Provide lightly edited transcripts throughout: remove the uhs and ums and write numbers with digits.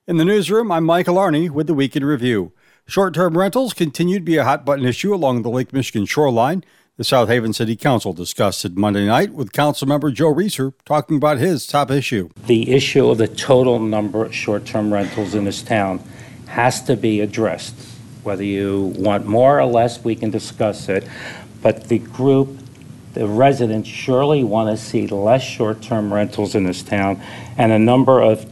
In the newsroom, I'm Michael Arney with the Week in Review. Short-term rentals continue to be a hot-button issue along the Lake Michigan shoreline. The South Haven City Council discussed it Monday night with Councilmember Joe Reeser talking about his top issue. The issue of the total number of short-term rentals in this town has to be addressed. Whether you want more or less, we can discuss it. But the residents surely want to see less short-term rentals in this town, and a number of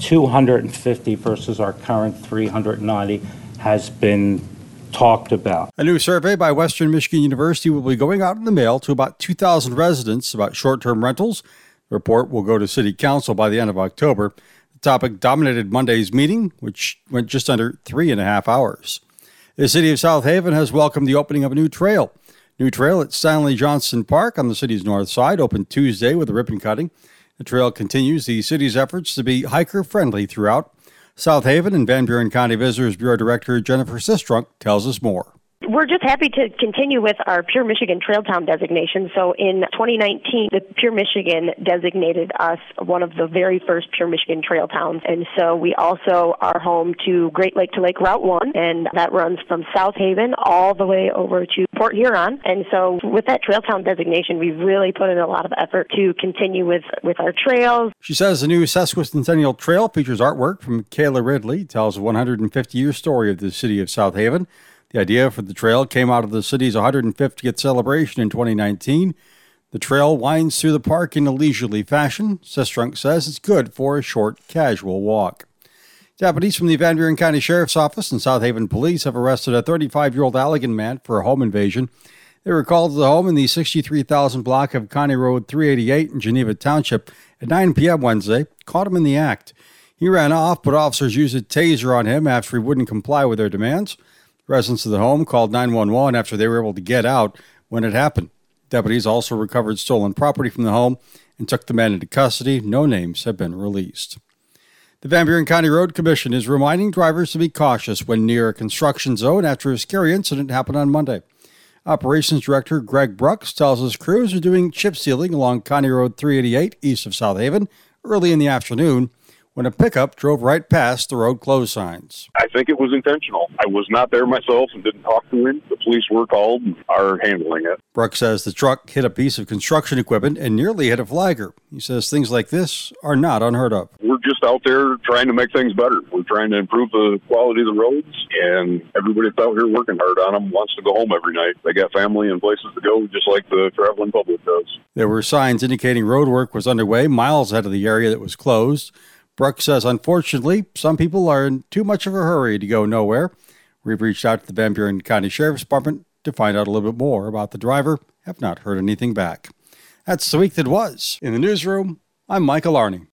250 versus our current 390 has been talked about. A new survey by Western Michigan University will be going out in the mail to about 2,000 residents about short-term rentals. The report will go to City Council by the end of October. The topic dominated Monday's meeting, which went just under 3.5 hours. The city of South Haven has welcomed the opening of a new trail. New trail at Stanley Johnson Park on the city's north side opened Tuesday with a ribbon cutting. The trail continues the city's efforts to be hiker-friendly throughout. South Haven and Van Buren County Visitors Bureau Director Jennifer Sistrunk tells us more. We're just happy to continue with our Pure Michigan Trail Town designation. So in 2019, the Pure Michigan designated us one of the very first Pure Michigan Trail Towns. And so we also are home to Great Lake to Lake Route 1, and that runs from South Haven all the way over to Port Huron. And so with that Trail Town designation, we've really put in a lot of effort to continue with our trails. She says the new Sesquicentennial Trail features artwork from Kayla Ridley, tells a 150-year story of the city of South Haven. The idea for the trail came out of the city's 150th celebration in 2019. The trail winds through the park in a leisurely fashion. Sistrunk says it's good for a short, casual walk. Deputies from the Van Buren County Sheriff's Office and South Haven Police have arrested a 35-year-old Allegan man for a home invasion. They were called to the home in the 63,000 block of County Road 388 in Geneva Township at 9 p.m. Wednesday, caught him in the act. He ran off, but officers used a taser on him after he wouldn't comply with their demands. Residents of the home called 911 after they were able to get out when it happened. Deputies also recovered stolen property from the home and took the man into custody. No names have been released. The Van Buren County Road Commission is reminding drivers to be cautious when near a construction zone after a scary incident happened on Monday. Operations Director Greg Brooks tells us crews are doing chip sealing along County Road 388 east of South Haven early in the afternoon when a pickup drove right past the road closed signs. I think it was intentional. I was not there myself and didn't talk to him. The police were called and are handling it. Brooks says the truck hit a piece of construction equipment and nearly hit a flagger. He says things like this are not unheard of. We're just out there trying to make things better. We're trying to improve the quality of the roads, and everybody that's out here working hard on them wants to go home every night. They got family and places to go, just like the traveling public does. There were signs indicating road work was underway miles ahead of the area that was closed. Brooks says, unfortunately, some people are in too much of a hurry to go nowhere. We've reached out to the Van Buren County Sheriff's Department to find out a little bit more about the driver. Have not heard anything back. That's the week that was. In the newsroom, I'm Michael Arney.